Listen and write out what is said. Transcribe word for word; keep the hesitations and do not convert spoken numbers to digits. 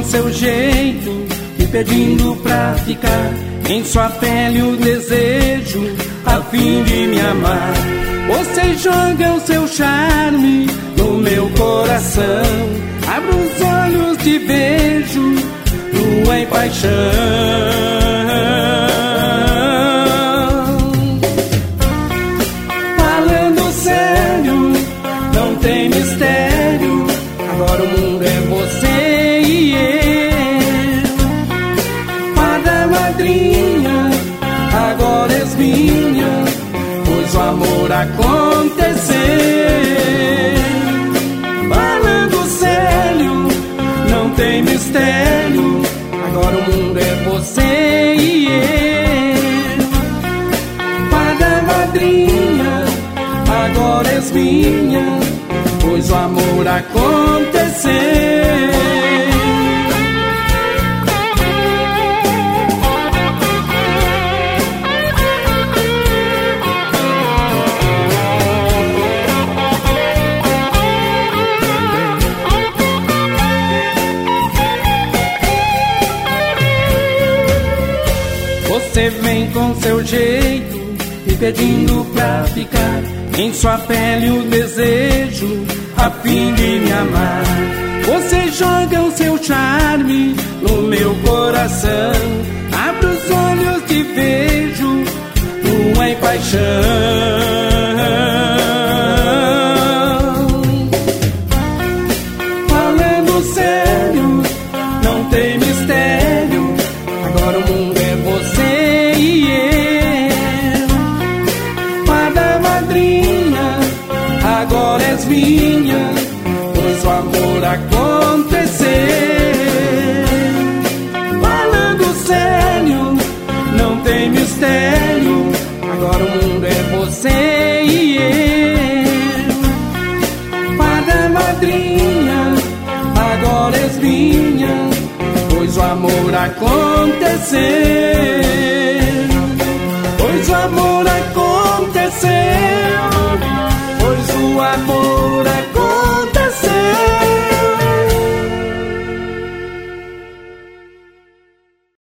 seu jeito, me pedindo pra ficar. Em sua pele o desejo, a fim de me amar. Você joga o seu charme no meu coração. Abro os olhos, te vejo, tua paixão. Falando sério, não tem mistério. Agora o mundo é você e eu. Fada madrinha, agora és minha, pois o amor aconteceu. Falando sério, não tem mistério. Agora o mundo é você e eu. Fada madrinha, agora és minha, pois o amor aconteceu. Você vem com seu jeito, me pedindo pra ficar. Em sua pele o desejo, a fim de me amar. Você joga o seu charme no meu coração. Abro os olhos, te vejo, tua paixão. Falando sério, não tem mistério. Agora o mundo é você e eu. Fada madrinha, agora és minha, pois o amor aconteceu. Falando sério, não tem mistério. Agora o mundo é você e eu. Fada madrinha, agora és minha, pois o amor aconteceu.